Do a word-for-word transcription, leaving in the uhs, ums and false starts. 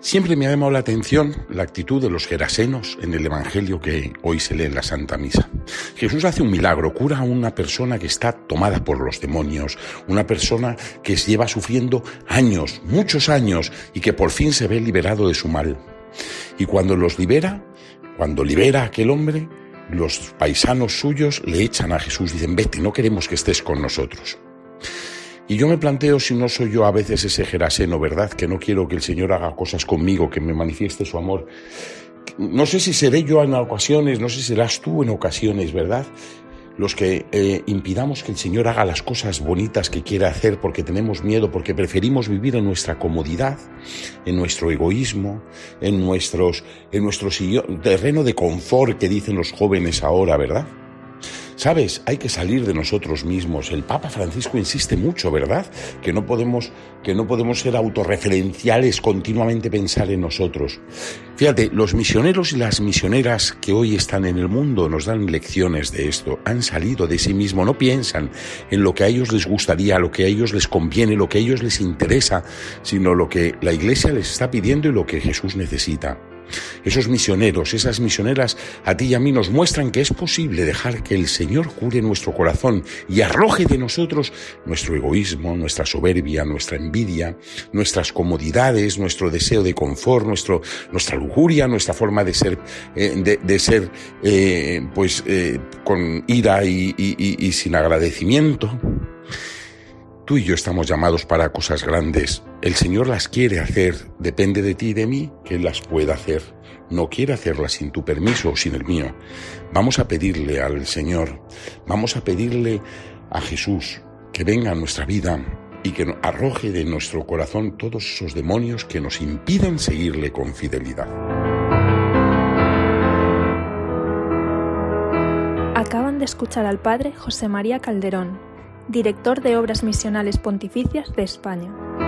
Siempre me ha llamado la atención la actitud de los gerasenos en el Evangelio que hoy se lee en la Santa Misa. Jesús hace un milagro, cura a una persona que está tomada por los demonios, una persona que lleva sufriendo años, muchos años, y que por fin se ve liberado de su mal. Y cuando los libera, cuando libera a aquel hombre, los paisanos suyos le echan a Jesús, dicen: vete, no queremos que estés con nosotros. Y yo me planteo si no soy yo a veces ese geraseno, ¿verdad? Que no quiero que el Señor haga cosas conmigo, que me manifieste su amor. No sé si seré yo en ocasiones, no sé si serás tú en ocasiones, ¿verdad? Los que eh, impidamos que el Señor haga las cosas bonitas que quiere hacer porque tenemos miedo, porque preferimos vivir en nuestra comodidad, en nuestro egoísmo, en, nuestros, en nuestro sillón, terreno de confort que dicen los jóvenes ahora, ¿verdad? ¿Sabes? Hay que salir de nosotros mismos. El Papa Francisco insiste mucho, ¿verdad? Que no podemos, que no podemos ser autorreferenciales, continuamente pensar en nosotros. Fíjate, los misioneros y las misioneras que hoy están en el mundo nos dan lecciones de esto. Han salido de sí mismos, no piensan en lo que a ellos les gustaría, lo que a ellos les conviene, lo que a ellos les interesa, sino lo que la Iglesia les está pidiendo y lo que Jesús necesita. Esos misioneros, esas misioneras, a ti y a mí nos muestran que es posible dejar que el Señor cure nuestro corazón y arroje de nosotros nuestro egoísmo, nuestra soberbia, nuestra envidia, nuestras comodidades, nuestro deseo de confort, nuestro, nuestra lujuria, nuestra forma de ser, eh, de, de ser eh, pues eh, con ira y, y, y, y sin agradecimiento. Tú y yo estamos llamados para cosas grandes. El Señor las quiere hacer. Depende de ti y de mí que Él las pueda hacer. No quiere hacerlas sin tu permiso o sin el mío. Vamos a pedirle al Señor, vamos a pedirle a Jesús que venga a nuestra vida y que arroje de nuestro corazón todos esos demonios que nos impiden seguirle con fidelidad. Acaban de escuchar al Padre José María Calderón, director de Obras Misionales Pontificias de España.